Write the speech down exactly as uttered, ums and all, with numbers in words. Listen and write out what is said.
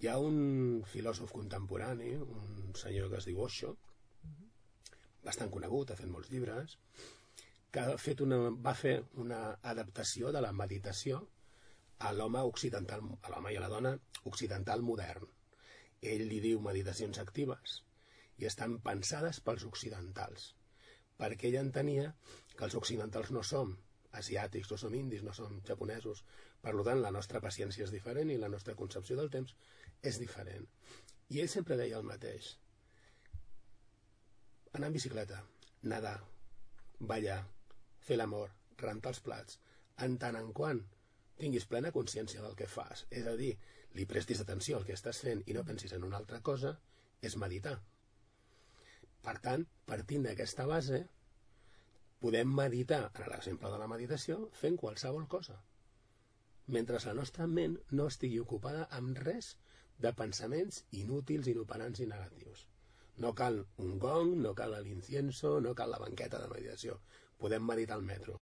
Hi ha un filòsof contemporani, un senyor que es diu Osho, bastant conegut, ha fet molts llibres, que ha fet una, va fer una adaptació de la meditació a l'home occidental, a l'home i a la dona occidental modern. Ell li diu meditacions actives i estan pensades pels occidentals, perquè ell entenia que els occidentals no som asiàtics, no som indis, no som japonesos, per tant la nostra paciència és diferent i la nostra concepció del temps és diferent. I ell sempre deia el mateix: anar en bicicleta, nedar, ballar, fer l'amor, rentar els plats, en tant en quant tinguis plena consciència del que fas, és a dir, li prestis atenció al que estàs fent i no pensis en una altra cosa, és meditar. Per tant, partint d'aquesta base, podem meditar, en l'exemple de la meditació, fent qualsevol cosa, mentre la nostra ment no estigui ocupada amb res de pensaments inútils, inoperants i negatius. No cal un gong, no cal l'incienso, no cal la banqueta de meditació. Podem meditar al metro.